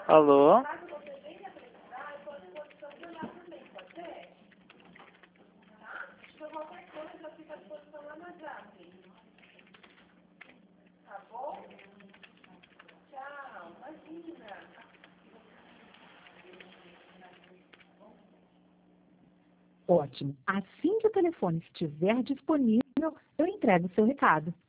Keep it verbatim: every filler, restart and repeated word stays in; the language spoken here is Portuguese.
Alô? Ótimo. Assim que o telefone estiver disponível, eu entrego o seu recado.